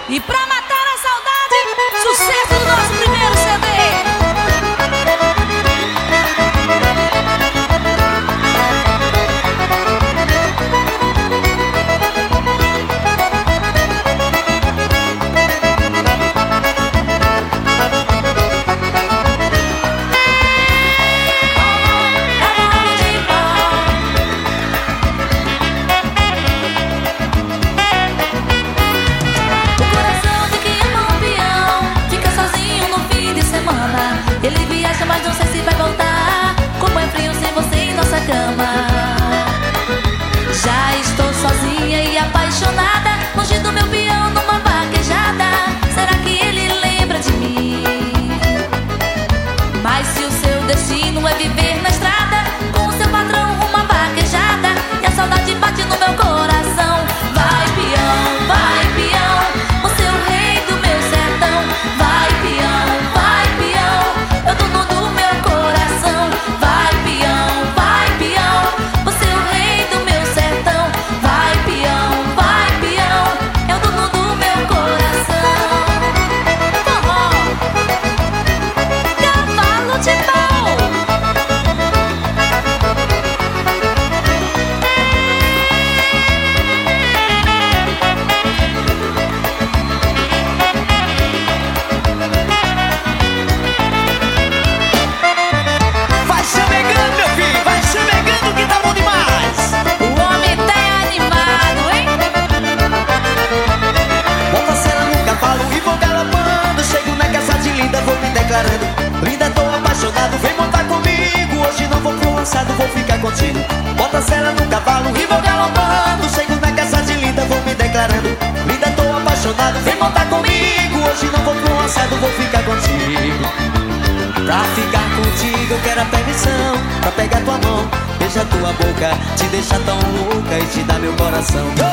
E pra matar a saudade, sucesso do nosso primeiro CD. Ele viaja, mas não sei se vai voltar. Como é frio sem você em nossa cama. Já estou sozinha e apaixonada, longe do meu peão numa vaquejada. Será que ele lembra de mim? Mas se o seu destino é viver na estrada, com o seu patrão uma vaquejada, e a saudade bate no meu coração. Vai peão, vai peão, você é o rei do meu sertão. Vai peão, vai peão, eu dono do meu coração. Vai peão, você é o rei do meu sertão. Vai peão, eu dono do meu coração. Forró, cavalo de pau. Vai chamegando, meu filho, vai chamegando que tá bom demais. O homem tá animado, hein? Bota a cena no cavalo e vou galopando. Chego na casa de Linda, vou me declarando. Linda, tô apaixonado, vem montar comigo. Hoje não vou pro assado, vou ficar contigo. Bota a cena no cavalo e vou galopando. Chego na casa de Linda, vou me declarando. Linda, tô apaixonado, vem montar comigo. Hoje não vou pro assado, vou ficar contigo. Pra ficar contigo eu quero a permissão, pra pegar tua mão, beijar tua boca, te deixar tão louca e te dar meu coração.